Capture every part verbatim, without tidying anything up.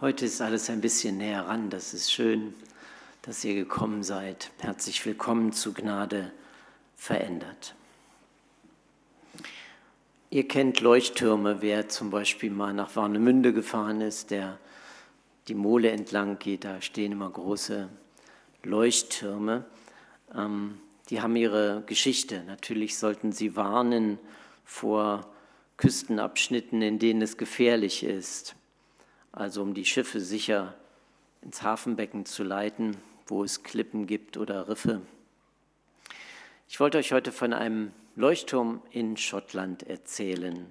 Heute ist alles ein bisschen näher ran. Das ist schön, dass ihr gekommen seid. Herzlich willkommen zu Gnade verändert. Ihr kennt Leuchttürme, wer zum Beispiel mal nach Warnemünde gefahren ist, der die Mole entlang geht, da stehen immer große Leuchttürme. Ähm, die haben ihre Geschichte. Natürlich sollten sie warnen vor Küstenabschnitten, in denen es gefährlich ist. Also um die Schiffe sicher ins Hafenbecken zu leiten, wo es Klippen gibt oder Riffe. Ich wollte euch heute von einem Leuchtturm in Schottland erzählen.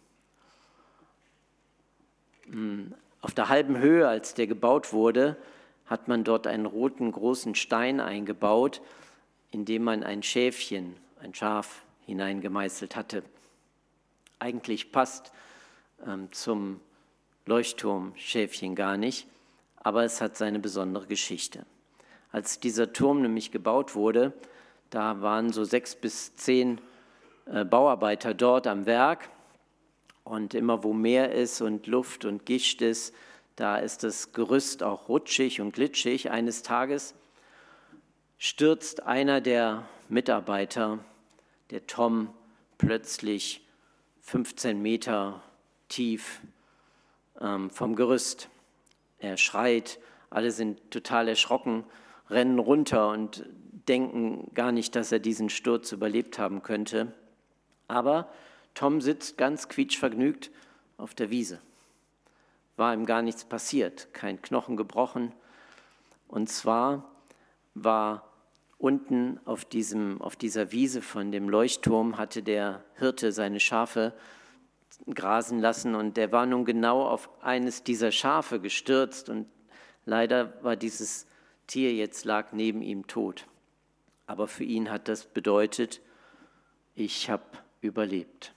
Auf der halben Höhe, als der gebaut wurde, hat man dort einen roten großen Stein eingebaut, in dem man ein Schäfchen, ein Schaf hineingemeißelt hatte. Eigentlich passt ähm, zum Leuchtturmschäfchen gar nicht, aber es hat seine besondere Geschichte. Als dieser Turm nämlich gebaut wurde, da waren so sechs bis zehn äh, Bauarbeiter dort am Werk und immer wo Meer ist und Luft und Gischt ist, da ist das Gerüst auch rutschig und glitschig. Eines Tages stürzt einer der Mitarbeiter, der Tom, plötzlich fünfzehn Meter tief vom Gerüst. Er schreit, alle sind total erschrocken, rennen runter und denken gar nicht, dass er diesen Sturz überlebt haben könnte. Aber Tom sitzt ganz quietschvergnügt auf der Wiese. War ihm gar nichts passiert, kein Knochen gebrochen. Und zwar war unten auf, diesem, auf dieser Wiese von dem Leuchtturm, hatte der Hirte seine Schafe grasen lassen und der war nun genau auf eines dieser Schafe gestürzt und leider war dieses Tier jetzt lag neben ihm tot. Aber für ihn hat das bedeutet, ich habe überlebt.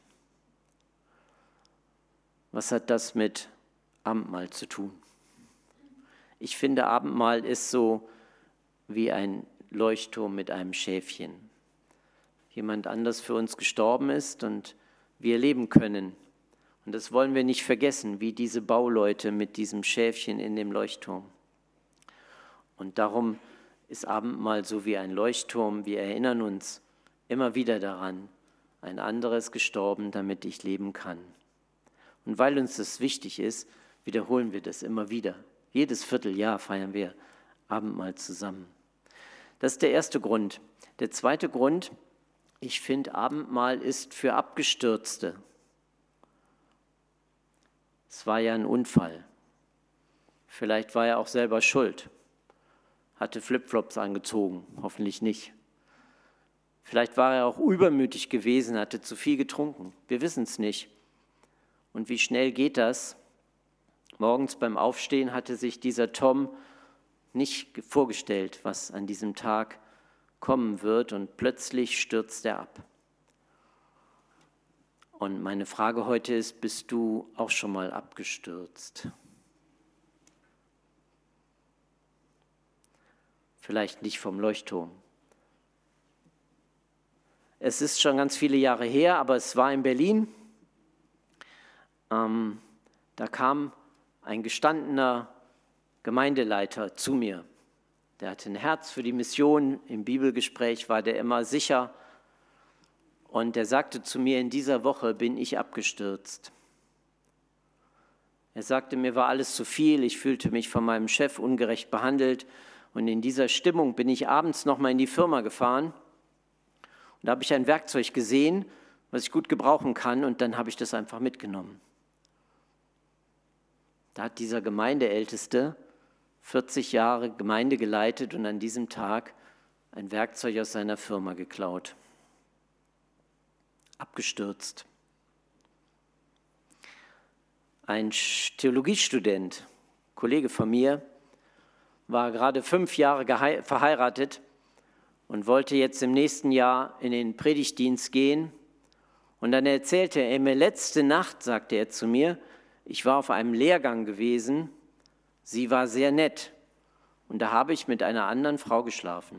Was hat das mit Abendmahl zu tun? Ich finde, Abendmahl ist so wie ein Leuchtturm mit einem Schäfchen. Jemand anders für uns gestorben ist und wir leben können. Und das wollen wir nicht vergessen, wie diese Bauleute mit diesem Schäfchen in dem Leuchtturm. Und darum ist Abendmahl so wie ein Leuchtturm. Wir erinnern uns immer wieder daran, ein anderer ist gestorben, damit ich leben kann. Und weil uns das wichtig ist, wiederholen wir das immer wieder. Jedes Vierteljahr feiern wir Abendmahl zusammen. Das ist der erste Grund. Der zweite Grund, ich finde, Abendmahl ist für Abgestürzte. Es war ja ein Unfall. Vielleicht war er auch selber schuld. Hatte Flipflops angezogen, hoffentlich nicht. Vielleicht war er auch übermütig gewesen, hatte zu viel getrunken. Wir wissen es nicht. Und wie schnell geht das? Morgens beim Aufstehen hatte sich dieser Tom nicht vorgestellt, was an diesem Tag kommen wird, und plötzlich stürzt er ab. Und meine Frage heute ist, bist du auch schon mal abgestürzt? Vielleicht nicht vom Leuchtturm. Es ist schon ganz viele Jahre her, aber es war in Berlin. Ähm, da kam ein gestandener Gemeindeleiter zu mir. Der hatte ein Herz für die Mission. Im Bibelgespräch war der immer sicher. Und er sagte zu mir, in dieser Woche bin ich abgestürzt. Er sagte, mir war alles zu viel, ich fühlte mich von meinem Chef ungerecht behandelt. Und in dieser Stimmung bin ich abends nochmal in die Firma gefahren. Und da habe ich ein Werkzeug gesehen, was ich gut gebrauchen kann. Und dann habe ich das einfach mitgenommen. Da hat dieser Gemeindeälteste vierzig Jahre Gemeinde geleitet und an diesem Tag ein Werkzeug aus seiner Firma geklaut. Abgestürzt. Ein Theologiestudent, Kollege von mir, war gerade fünf Jahre gehe- verheiratet und wollte jetzt im nächsten Jahr in den Predigtdienst gehen. Und dann erzählte er mir, letzte Nacht, sagte er zu mir, ich war auf einem Lehrgang gewesen, sie war sehr nett und da habe ich mit einer anderen Frau geschlafen.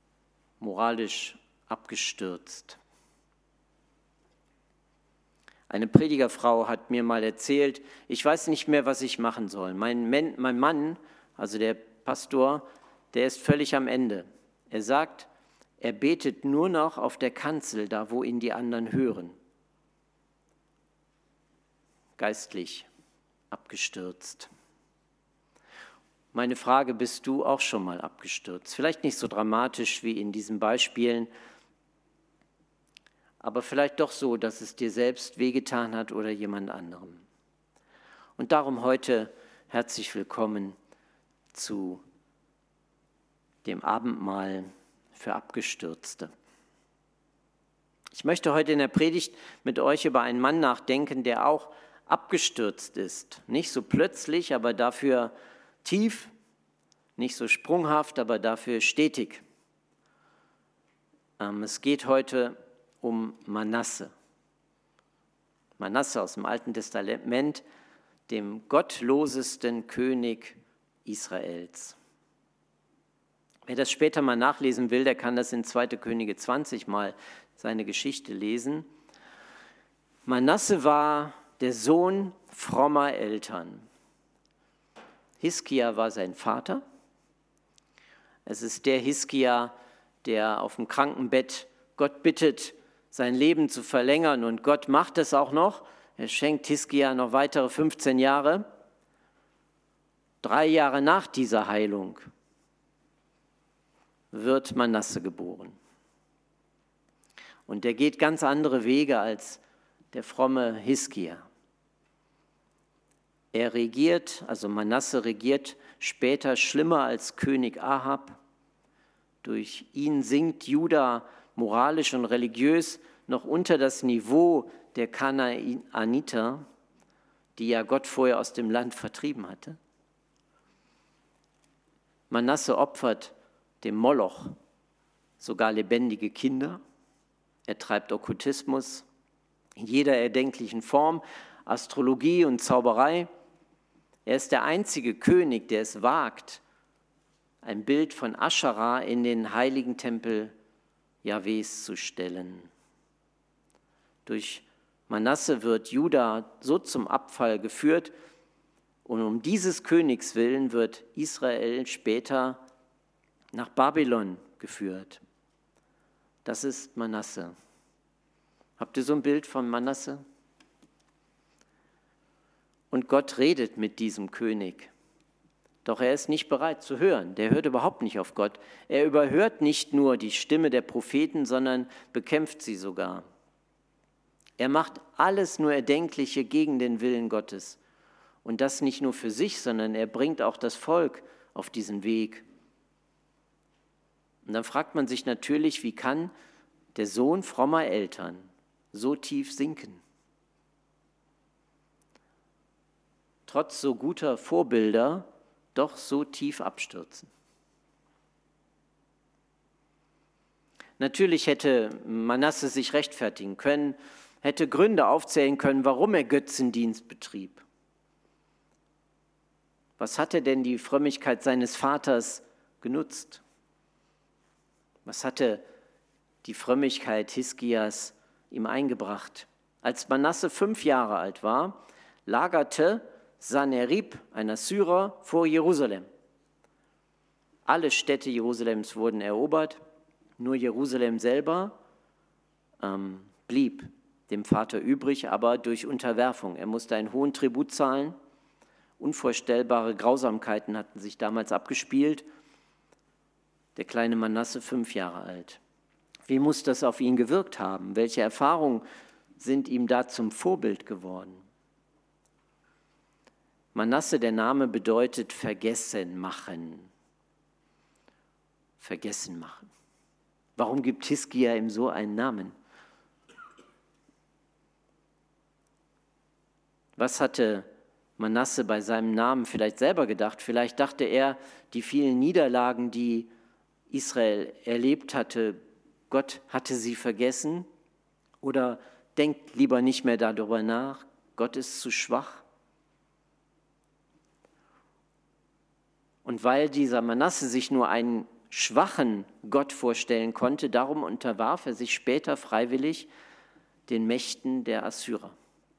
Moralisch abgestürzt. Eine Predigerfrau hat mir mal erzählt, ich weiß nicht mehr, was ich machen soll. Mein, Men, mein Mann, also der Pastor, der ist völlig am Ende. Er sagt, er betet nur noch auf der Kanzel, da wo ihn die anderen hören. Geistlich abgestürzt. Meine Frage, bist du auch schon mal abgestürzt? Vielleicht nicht so dramatisch wie in diesen Beispielen, aber vielleicht doch so, dass es dir selbst wehgetan hat oder jemand anderem. Und darum heute herzlich willkommen zu dem Abendmahl für Abgestürzte. Ich möchte heute in der Predigt mit euch über einen Mann nachdenken, der auch abgestürzt ist. Nicht so plötzlich, aber dafür tief, nicht so sprunghaft, aber dafür stetig. Ähm, es geht heute um Manasse. Manasse aus dem Alten Testament, dem gottlosesten König Israels. Wer das später mal nachlesen will, der kann das in zweiter Könige zwanzig mal seine Geschichte lesen. Manasse war der Sohn frommer Eltern. Hiskia war sein Vater. Es ist der Hiskia, der auf dem Krankenbett Gott bittet, sein Leben zu verlängern, und Gott macht es auch noch. Er schenkt Hiskia noch weitere fünfzehn Jahre. Drei Jahre nach dieser Heilung wird Manasse geboren. Und der geht ganz andere Wege als der fromme Hiskia. Er regiert, also Manasse regiert später schlimmer als König Ahab. Durch ihn sinkt Juda moralisch und religiös noch unter das Niveau der Kanaaniter, die ja Gott vorher aus dem Land vertrieben hatte. Manasse opfert dem Moloch sogar lebendige Kinder. Er treibt Okkultismus in jeder erdenklichen Form, Astrologie und Zauberei. Er ist der einzige König, der es wagt, ein Bild von Aschera in den heiligen Tempel Jahwes zu stellen. Durch Manasse wird Juda so zum Abfall geführt, und um dieses Königs willen wird Israel später nach Babylon geführt. Das ist Manasse. Habt ihr so ein Bild von Manasse? Und Gott redet mit diesem König. Doch er ist nicht bereit zu hören. Der hört überhaupt nicht auf Gott. Er überhört nicht nur die Stimme der Propheten, sondern bekämpft sie sogar. Er macht alles nur Erdenkliche gegen den Willen Gottes. Und das nicht nur für sich, sondern er bringt auch das Volk auf diesen Weg. Und dann fragt man sich natürlich, wie kann der Sohn frommer Eltern so tief sinken? Trotz so guter Vorbilder doch so tief abstürzen. Natürlich hätte Manasse sich rechtfertigen können, hätte Gründe aufzählen können, warum er Götzendienst betrieb. Was hatte denn die Frömmigkeit seines Vaters genutzt? Was hatte die Frömmigkeit Hiskias ihm eingebracht? Als Manasse fünf Jahre alt war, lagerte Sanherib, ein Assyrer, vor Jerusalem. Alle Städte Jerusalems wurden erobert, nur Jerusalem selber ähm, blieb dem Vater übrig, aber durch Unterwerfung. Er musste einen hohen Tribut zahlen. Unvorstellbare Grausamkeiten hatten sich damals abgespielt. Der kleine Manasse, fünf Jahre alt. Wie muss das auf ihn gewirkt haben? Welche Erfahrungen sind ihm da zum Vorbild geworden? Manasse, der Name bedeutet vergessen machen. Vergessen machen. Warum gibt Hiskia ihm so einen Namen? Was hatte Manasse bei seinem Namen vielleicht selber gedacht? Vielleicht dachte er, die vielen Niederlagen, die Israel erlebt hatte, Gott hatte sie vergessen. Oder denkt lieber nicht mehr darüber nach, Gott ist zu schwach. Und weil dieser Manasse sich nur einen schwachen Gott vorstellen konnte, darum unterwarf er sich später freiwillig den Mächten der Assyrer.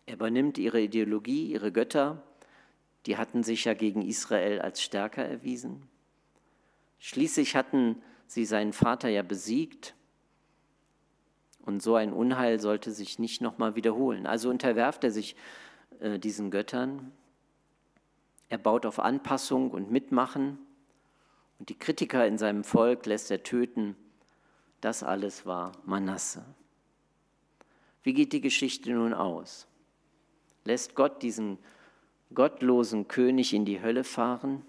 Er übernimmt ihre Ideologie, ihre Götter, die hatten sich ja gegen Israel als stärker erwiesen. Schließlich hatten sie seinen Vater ja besiegt und so ein Unheil sollte sich nicht nochmal wiederholen. Also unterwerft er sich äh, diesen Göttern. Er baut auf Anpassung und Mitmachen und die Kritiker in seinem Volk lässt er töten. Das alles war Manasse. Wie geht die Geschichte nun aus? Lässt Gott diesen gottlosen König in die Hölle fahren?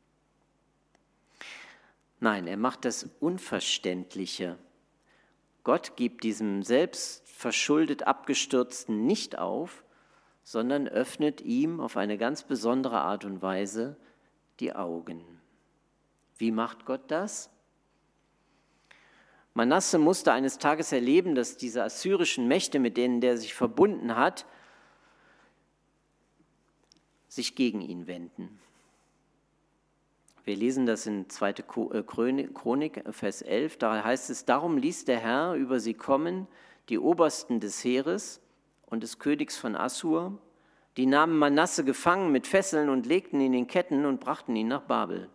Nein, er macht das Unverständliche. Gott gibt diesem selbstverschuldet Abgestürzten nicht auf, sondern öffnet ihm auf eine ganz besondere Art und Weise die Augen. Wie macht Gott das? Manasse musste eines Tages erleben, dass diese assyrischen Mächte, mit denen der sich verbunden hat, sich gegen ihn wenden. Wir lesen das in zweite Chronik, Vers elf, da heißt es, darum ließ der Herr über sie kommen, die Obersten des Heeres und des Königs von Assur, die nahmen Manasse gefangen mit Fesseln und legten ihn in Ketten und brachten ihn nach Babel.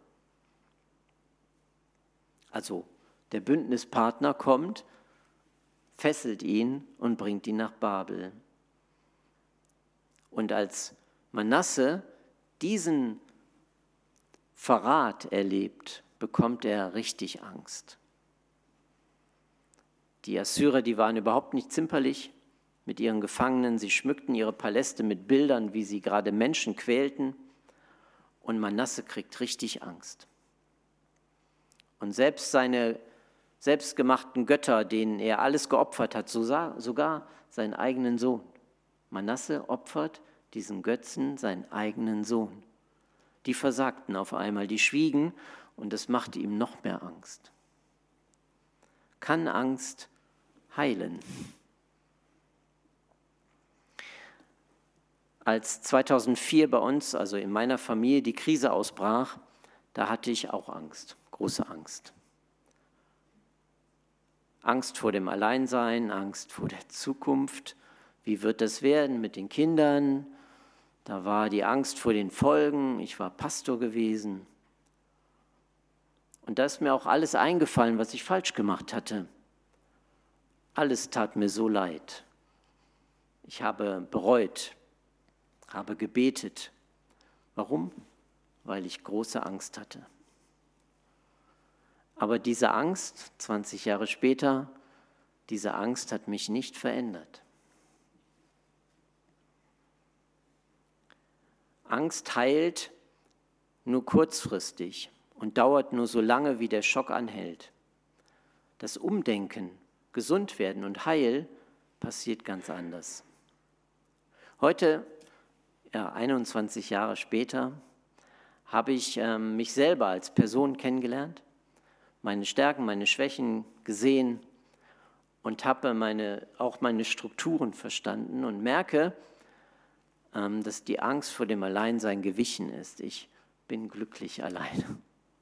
Also der Bündnispartner kommt, fesselt ihn und bringt ihn nach Babel. Und als Manasse diesen Verrat erlebt, bekommt er richtig Angst. Die Assyrer, die waren überhaupt nicht zimperlich mit ihren Gefangenen. Sie schmückten ihre Paläste mit Bildern, wie sie gerade Menschen quälten. Und Manasse kriegt richtig Angst. Und selbst seine selbstgemachten Götter, denen er alles geopfert hat, sogar seinen eigenen Sohn. Manasse opfert diesen Götzen seinen eigenen Sohn. Die versagten auf einmal, die schwiegen und es machte ihm noch mehr Angst. Kann Angst heilen? Als zweitausendvier bei uns, also in meiner Familie, die Krise ausbrach, da hatte ich auch Angst, große Angst. Angst vor dem Alleinsein, Angst vor der Zukunft. Wie wird das werden mit den Kindern? Da war die Angst vor den Folgen. Ich war Pastor gewesen. Und da ist mir auch alles eingefallen, was ich falsch gemacht hatte. Alles tat mir so leid. Ich habe bereut, habe gebetet. Warum? Weil ich große Angst hatte. Aber diese Angst, zwanzig Jahre später, diese Angst hat mich nicht verändert. Angst heilt nur kurzfristig und dauert nur so lange, wie der Schock anhält. Das Umdenken, gesund werden und Heil passiert ganz anders. Heute, ja, einundzwanzig Jahre später, habe ich äh, mich selber als Person kennengelernt, meine Stärken, meine Schwächen gesehen und habe meine, auch meine Strukturen verstanden und merke, ähm, dass die Angst vor dem Alleinsein gewichen ist. Ich bin glücklich alleine.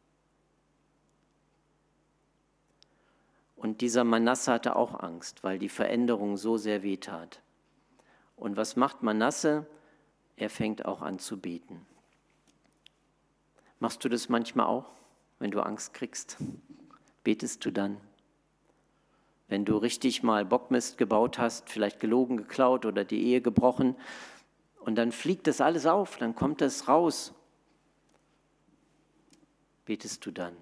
Und dieser Manasse hatte auch Angst, weil die Veränderung so sehr wehtat. Und was macht Manasse? Er fängt auch an zu beten. Machst du das manchmal auch, wenn du Angst kriegst? Betest du dann? Wenn du richtig mal Bockmist gebaut hast, vielleicht gelogen, geklaut oder die Ehe gebrochen und dann fliegt das alles auf, dann kommt das raus. Betest du dann?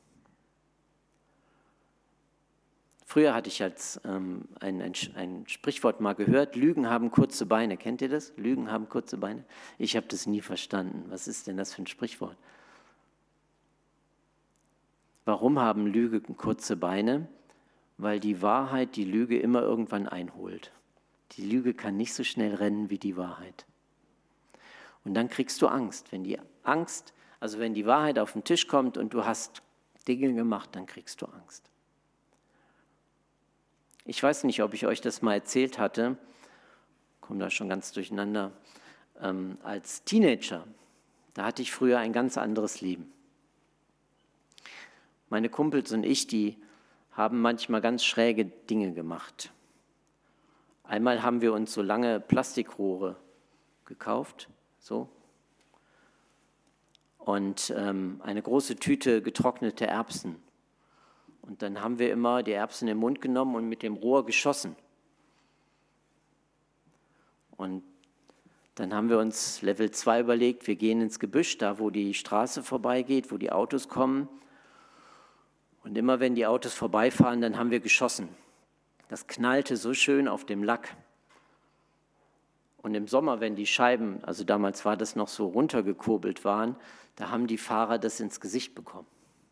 Früher hatte ich als ähm, ein, ein, ein Sprichwort mal gehört, Lügen haben kurze Beine. Kennt ihr das? Lügen haben kurze Beine? Ich habe das nie verstanden. Was ist denn das für ein Sprichwort? Warum haben Lügen kurze Beine? Weil die Wahrheit die Lüge immer irgendwann einholt. Die Lüge kann nicht so schnell rennen wie die Wahrheit. Und dann kriegst du Angst. Wenn die Angst, also wenn die Wahrheit auf den Tisch kommt und du hast Dinge gemacht, dann kriegst du Angst. Ich weiß nicht, ob ich euch das mal erzählt hatte, komme da schon ganz durcheinander, ähm, als Teenager, da hatte ich früher ein ganz anderes Leben. Meine Kumpels und ich, die haben manchmal ganz schräge Dinge gemacht. Einmal haben wir uns so lange Plastikrohre gekauft, so, und ähm, eine große Tüte getrocknete Erbsen. Und dann haben wir immer die Erbsen im Mund genommen und mit dem Rohr geschossen. Und dann haben wir uns Level zwei überlegt, wir gehen ins Gebüsch, da wo die Straße vorbeigeht, wo die Autos kommen. Und immer wenn die Autos vorbeifahren, dann haben wir geschossen. Das knallte so schön auf dem Lack. Und im Sommer, wenn die Scheiben, also damals war das noch so, runtergekurbelt waren, da haben die Fahrer das ins Gesicht bekommen.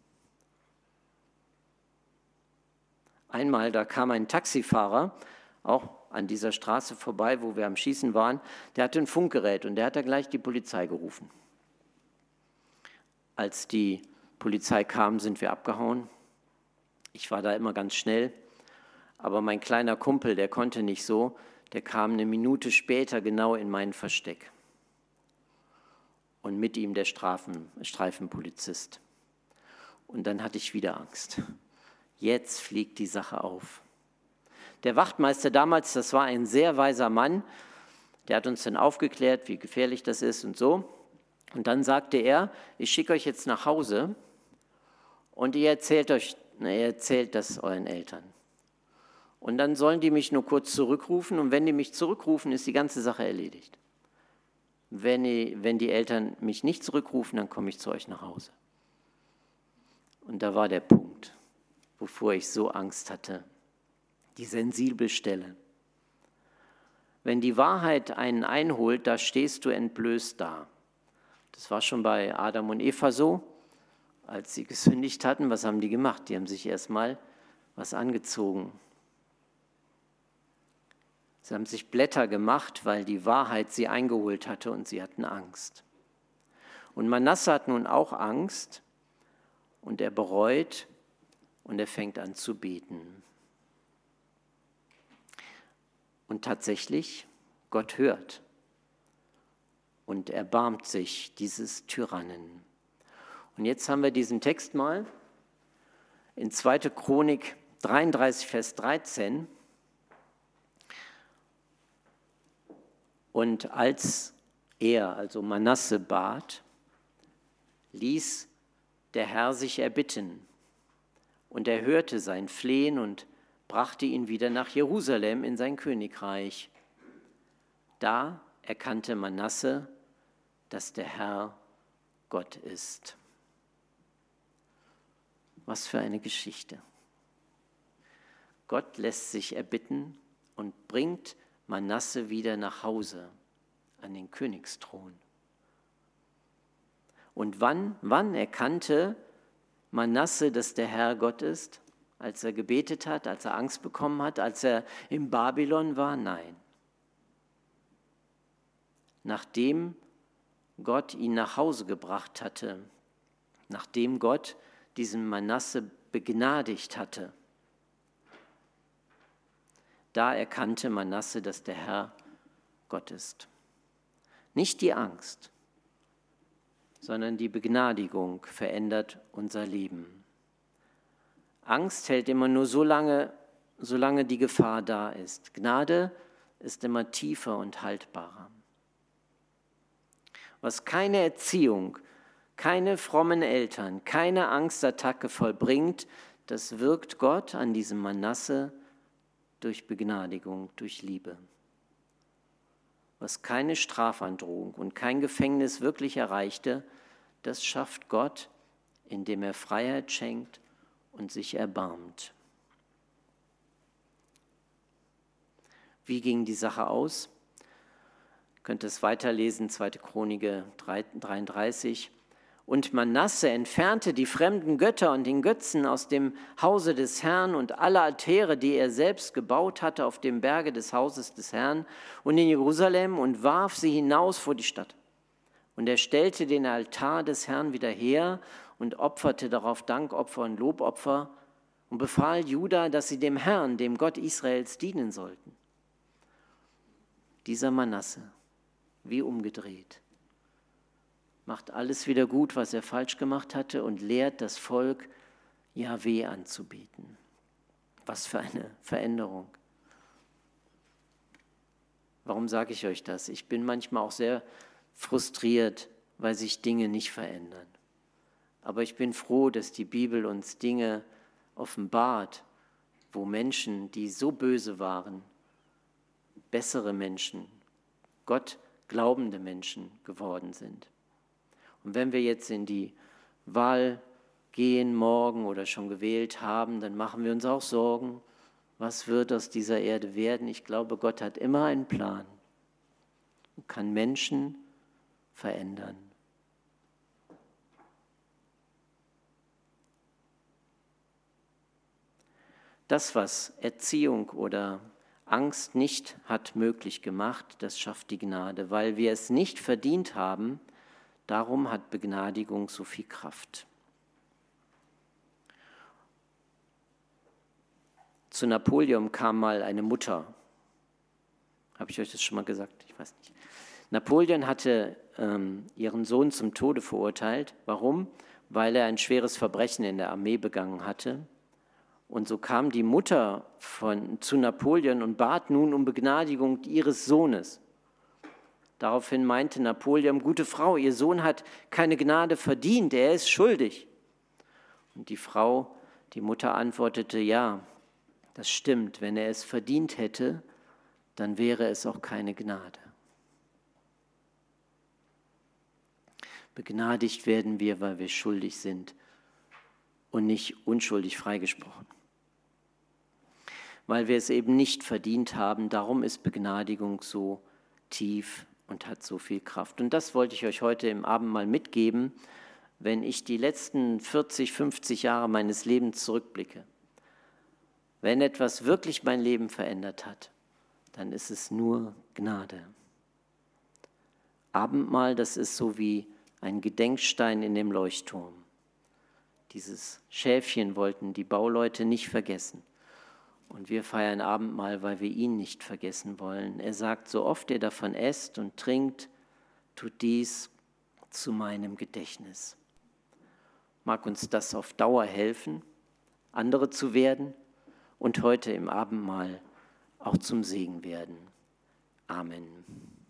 Einmal, da kam ein Taxifahrer, auch an dieser Straße vorbei, wo wir am Schießen waren, der hatte ein Funkgerät und der hat da gleich die Polizei gerufen. Als die Polizei kam, sind wir abgehauen. Ich war da immer ganz schnell, aber mein kleiner Kumpel, der konnte nicht so, der kam eine Minute später genau in mein Versteck. Und mit ihm der Strafen, Streifenpolizist. Und dann hatte ich wieder Angst. Jetzt fliegt die Sache auf. Der Wachtmeister damals, das war ein sehr weiser Mann, der hat uns dann aufgeklärt, wie gefährlich das ist und so. Und dann sagte er, ich schicke euch jetzt nach Hause und ihr erzählt, euch, ihr erzählt das euren Eltern. Und dann sollen die mich nur kurz zurückrufen und wenn die mich zurückrufen, ist die ganze Sache erledigt. Wenn die, wenn die Eltern mich nicht zurückrufen, dann komme ich zu euch nach Hause. Und da war der Punkt, wovor ich so Angst hatte, die sensible Stelle. Wenn die Wahrheit einen einholt, da stehst du entblößt da. Das war schon bei Adam und Eva so, als sie gesündigt hatten. Was haben die gemacht? Die haben sich erstmal was angezogen. Sie haben sich Blätter gemacht, weil die Wahrheit sie eingeholt hatte und sie hatten Angst. Und Manasse hat nun auch Angst und er bereut und er fängt an zu beten. Und tatsächlich, Gott hört und erbarmt sich dieses Tyrannen. Und jetzt haben wir diesen Text mal in zweite Chronik dreiunddreißig, Vers dreizehn. Und als er, also Manasse, bat, ließ der Herr sich erbitten. Und er hörte sein Flehen und brachte ihn wieder nach Jerusalem in sein Königreich. Da erkannte Manasse, dass der Herr Gott ist. Was für eine Geschichte. Gott lässt sich erbitten und bringt Manasse wieder nach Hause an den Königsthron. Und wann, wann erkannte Manasse, dass der Herr Gott ist? Als er gebetet hat, als er Angst bekommen hat, als er in Babylon war? Nein. Nachdem Gott ihn nach Hause gebracht hatte, nachdem Gott diesen Manasse begnadigt hatte, da erkannte Manasse, dass der Herr Gott ist. Nicht die Angst, sondern die Begnadigung verändert unser Leben. Angst hält immer nur so lange, solange die Gefahr da ist. Gnade ist immer tiefer und haltbarer. Was keine Erziehung, keine frommen Eltern, keine Angstattacke vollbringt, das wirkt Gott an diesem Manasse durch Begnadigung, durch Liebe. Was keine Strafandrohung und kein Gefängnis wirklich erreichte, das schafft Gott, indem er Freiheit schenkt und sich erbarmt. Wie ging die Sache aus? Ihr könnt es weiterlesen, zweite Chronik dreiunddreißig. Und Manasse entfernte die fremden Götter und den Götzen aus dem Hause des Herrn und alle Altäre, die er selbst gebaut hatte auf dem Berge des Hauses des Herrn und in Jerusalem und warf sie hinaus vor die Stadt. Und er stellte den Altar des Herrn wieder her und opferte darauf Dankopfer und Lobopfer und befahl Juda, dass sie dem Herrn, dem Gott Israels, dienen sollten. Dieser Manasse, wie umgedreht, macht alles wieder gut, was er falsch gemacht hatte und lehrt das Volk, Jahwe anzubeten. Was für eine Veränderung. Warum sage ich euch das? Ich bin manchmal auch sehr frustriert, weil sich Dinge nicht verändern. Aber ich bin froh, dass die Bibel uns Dinge offenbart, wo Menschen, die so böse waren, bessere Menschen, Gott glaubende Menschen geworden sind. Und wenn wir jetzt in die Wahl gehen morgen oder schon gewählt haben, dann machen wir uns auch Sorgen, was wird aus dieser Erde werden. Ich glaube, Gott hat immer einen Plan und kann Menschen verändern. Das, was Erziehung oder Angst nicht hat möglich gemacht, das schafft die Gnade, weil wir es nicht verdient haben. Darum hat Begnadigung so viel Kraft. Zu Napoleon kam mal eine Mutter. Habe ich euch das schon mal gesagt? Ich weiß nicht. Napoleon hatte ähm, ihren Sohn zum Tode verurteilt. Warum? Weil er ein schweres Verbrechen in der Armee begangen hatte. Und so kam die Mutter von, zu Napoleon und bat nun um Begnadigung ihres Sohnes. Daraufhin meinte Napoleon, gute Frau, Ihr Sohn hat keine Gnade verdient, er ist schuldig. Und die Frau, die Mutter antwortete, ja, das stimmt, wenn er es verdient hätte, dann wäre es auch keine Gnade. Begnadigt werden wir, weil wir schuldig sind und nicht unschuldig freigesprochen. Weil wir es eben nicht verdient haben, darum ist Begnadigung so tief und hat so viel Kraft. Und das wollte ich euch heute im Abendmahl mitgeben, wenn ich die letzten vierzig, fünfzig Jahre meines Lebens zurückblicke. Wenn etwas wirklich mein Leben verändert hat, dann ist es nur Gnade. Abendmahl, das ist so wie ein Gedenkstein in dem Leuchtturm. Dieses Schäfchen wollten die Bauleute nicht vergessen. Und wir feiern Abendmahl, weil wir ihn nicht vergessen wollen. Er sagt, so oft ihr davon esst und trinkt, tut dies zu meinem Gedächtnis. Mag uns das auf Dauer helfen, andere zu werden und heute im Abendmahl auch zum Segen werden. Amen.